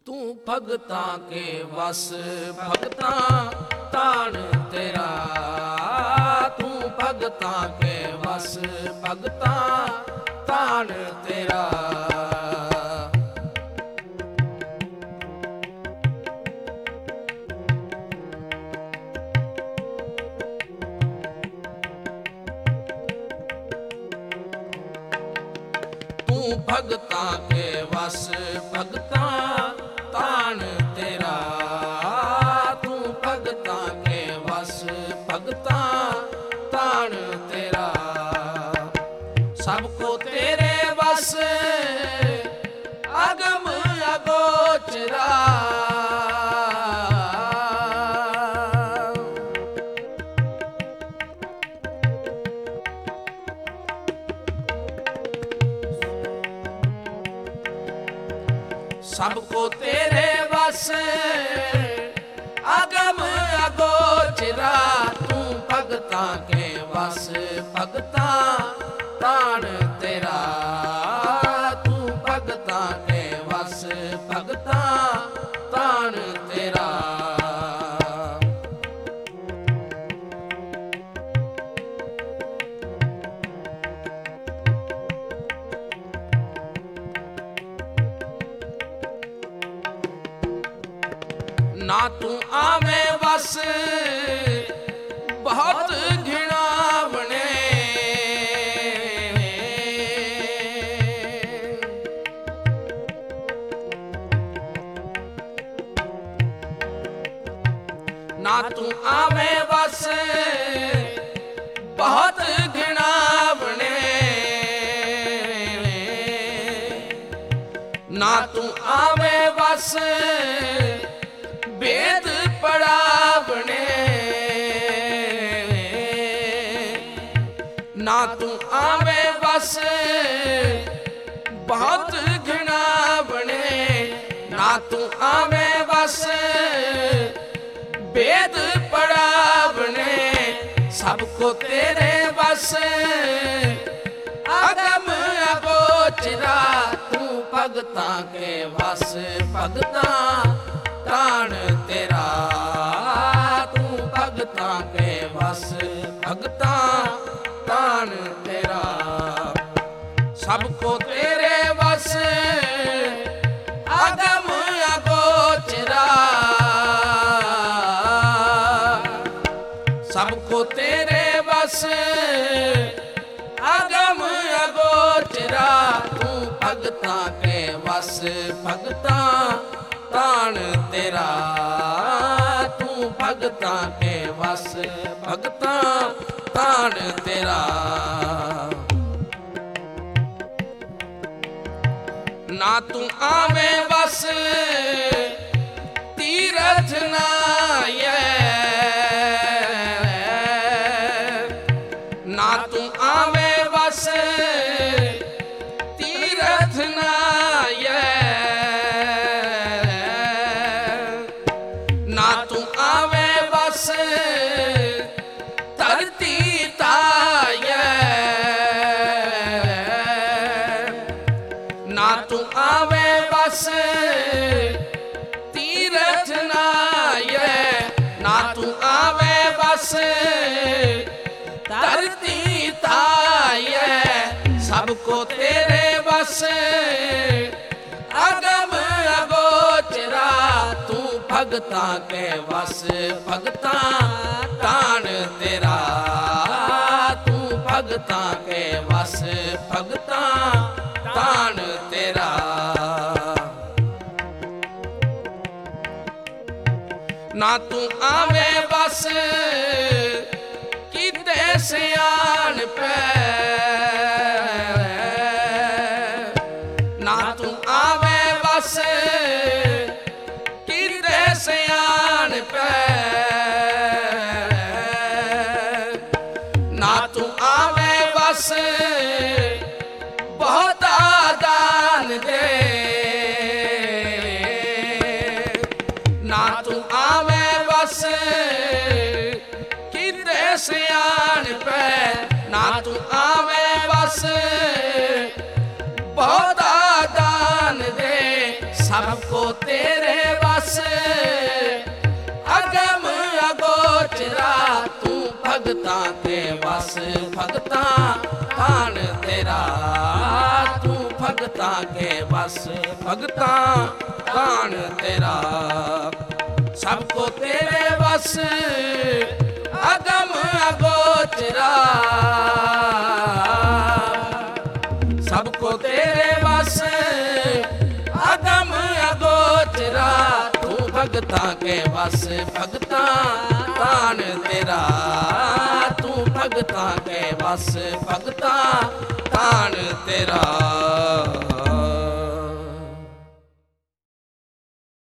ਤੂੰ ਭਗਤਾਂ ਕੇ ਵਸ ਭਗਤਾਂ ਤਾਣ ਤੇਰਾ, ਤੂੰ ਭਗਤਾਂ ਕੇ ਵਸ ਭਗਤਾਂ ਤਾਣ ਤੇਰਾ। ਤੂੰ ਭਗਤਾਂ ਕੇ ਵਸ ਭਗਤਾਂ ਤਾਣ ਤੇਰਾ, ਤੂੰ ਭਗਤਾਂ ਕੇ ਵਸ ਭਗਤਾਂ ਤਾਣ ਤੇਰਾ। ਸਭ ਕੋ ਤੇਰੇ ਵਸ ਅਗਮ ਅਗੋਚਰਾ, ਸਭ ਕੋ ਤੇਰੇ ਵਸ ਅਗਮ ਅਗੋਚਰਾ। ਤੂੰ ਭਗਤਾਂ ਕੇ ਵਸ ਭਗਤਾਂ ਤਾਣ ਤੇਰਾ, ਤੂੰ ਭਗਤਾਂ ਕੇ ਵਸ ਭਗਤਾਂ ਤਾਣ ਤੇਰਾ। ਨਾ ਤੂੰ ਆਵੇਂ ਵਸ ਬਹੁਤ ਘਿਣਾਵਣੇ, ਨਾ ਤੂੰ ਆਵੇਂ ਵਸ ਬਹੁਤ ਘਿਣਾਵਣੇ, ਨਾ ਤੂੰ ਆਵੇਂ ਵਸ ਵੇਦ ਪੜਾਵਣੇ, ਨਾ ਤੂੰ ਆਵੇਂ ਵਸ ਬਹੁਤ ਘਿਣਾਵਣੇ, ਨਾ ਤੂੰ ਆਵੇਂ ਵਸ ਵੇਦ ਪੜਾਵਣੇ। ਸਭ ਕੋ ਤੇਰੇ ਵਸ ਅਗਮ ਅਗੋਚਰਾ। ਤੂੰ ਭਗਤਾਂ ਕੇ ਵਸ ਭਗਤਾਂ ਤਾਣ ਤੇਰਾ, ਤੂੰ ਭਗਤਾਂ ਕੇ ਵਸ ਭਗਤਾਂ ਤਾਣ ਤੇਰਾ। ਸਭ ਕੋ ਤੇਰੇ ਵਸ ਅਗਮ ਅਗੋਚਰਾ, ਸਭ ਕੋ ਤੇਰੇ ਵਸ ਅਗਮ ਅਗੋਚਰਾ। ਤੂੰ ਭਗਤਾਂ ਕੇ ਵਸ ਭਗਤਾਂ ਤਾਣ ਤੇਰਾ, ਤੂੰ ਭਗਤਾਂ ਕੇ ਵਸ ਭਗਤਾਂ ਤਾਣ ਤੇਰਾ। ਨਾ ਤੂੰ ਆਵੇਂ ਵਸ ਤੀਰਥ ਨਾਏ, ਨਾ ਤੂੰ ਆਵੇਂ ਵਸ ਤੀਰਥ ਨਾਏ, ਨਾ ਤੂੰ ਆਵੇਂ ਵਸ ਧਰਤੀ ਤਾਏ, ਨਾ ਤੂੰ ਆਵੇਂ ਵਸ ਤੀਰਥ ਨਾਏ, ਨਾ ਤੂੰ ਆਵੇਂ ਵਸ ਧਰਤੀ ਤਾਏ। ਸਭ ਕੋ ਤੇਰੇ ਵਸ ਅਗਮ ਅਗੋਚਰਾ। ਤੂੰ ਭਗਤਾਂ ਕੇ ਵਸ ਭਗਤਾਂ ਤਾਣ ਤੇਰਾ, ਤੂੰ ਭਗਤਾਂ ਕੇ ਵਸ ਭਗਤਾਂ ਤਾਣ ਤੇਰਾ। ਨਾ ਤੂੰ ਆਵੇਂ ਵਸ ਕੀਤੇ ਸਿਆਣਪੈ, ਨਾ ਤੂੰ ਆਵੇਂ ਵਸ ਕੀਤੇ ਸਿਆਣਪੈ, ਨਾ ਤੂੰ ਆਵੇਂ ਵਸ ਬਹੁਤਾ ਦਾਨ ਦੇ, ਨਾ ਤੂੰ ਆਵੇਂ ਵਸ ਕੀਤੇ ਸਿਆਣਪੈ, ਨਾ ਤੂੰ ਆਵੇਂ ਵਸ ਬਹੁਤਾ ਦਾਨ ਦੇ। सबको तेरे बस अगम अगोचरा तू भगतां के बस भगतां तान तेरा तू भगतां के बस भगतां तान तेरा सबको तेरे बस अगम अगोचरा सबको तेरे बस अगम अगोचरा तू भगतां के बस भगतां तान तेरा तू भगतां के बस भगतां तान तेरा